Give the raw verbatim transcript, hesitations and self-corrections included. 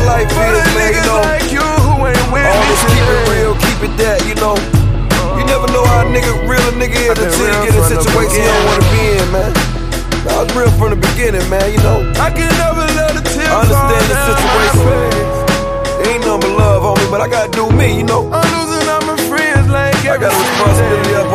life is, man, you know. Like you who ain't with Always me keep it today. real, keep it that, you know. You never know how a nigga, real a nigga is until you get in a situation you don't wanna be in, man. I was real from the beginning, man, you know. I can never let a tear I understand the fall down situation. my face. Ain't nothing but love on me, but I gotta do me, you know.